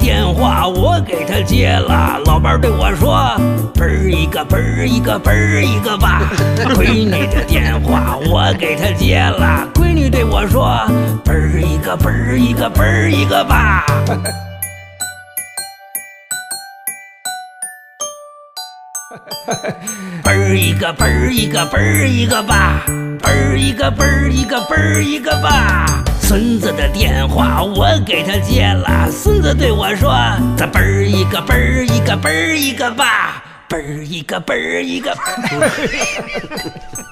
电话我给他接了，老伴儿对我说：“嘣儿一个，嘣儿一个，嘣儿一个吧。”闺女的电话我给他接了，闺女对我说：“嘣儿一个，嘣儿一个，嘣儿一个吧。”嘣儿一个，嘣儿一个，嘣儿一个吧，嘣儿一个，嘣儿一个，嘣儿一个吧。孙子的电话我给他接了，孙子对我说：“咱嘣儿一个，嘣儿一个，嘣儿一个吧，嘣儿一个，嘣儿一个。”